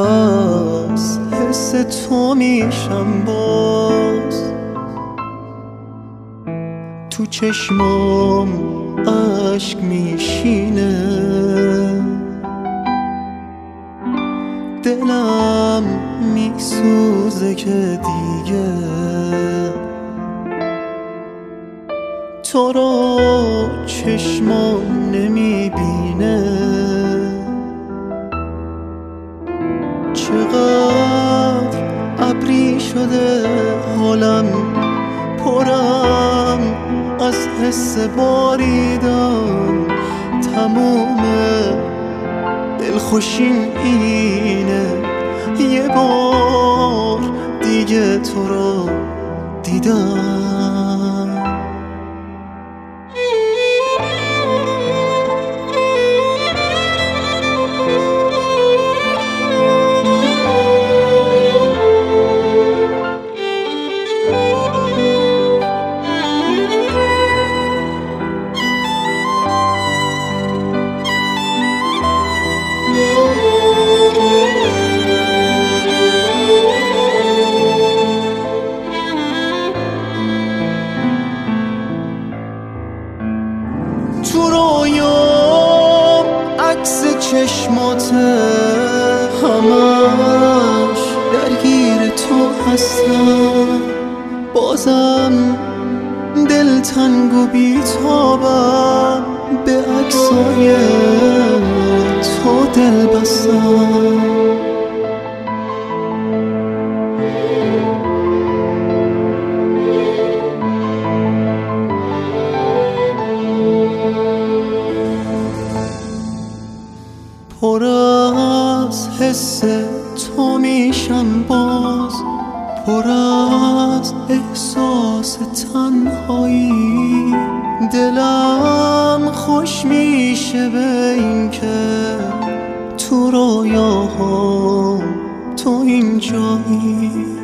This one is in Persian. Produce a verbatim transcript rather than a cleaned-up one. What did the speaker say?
از حس تو میشم باز، تو چشمام اشک میشینه، دلم میسوزه که دیگه تو رو چشمام نمیبینه. چقدر ابری شده حالم، پرم از حس باریدن، تموم دلخوشیم اینه یه بار دیگه تو رو دیدم. تو رویام عکس چشماته، همش درگیر تو هستم، بازم دلتنگ و بیتابم، به عکسای تو دل بستم. پر از حس تو میشم باز، پر از احساس تنهایی، دلم خوش میشه به این که تو رویاهام تو اینجایی.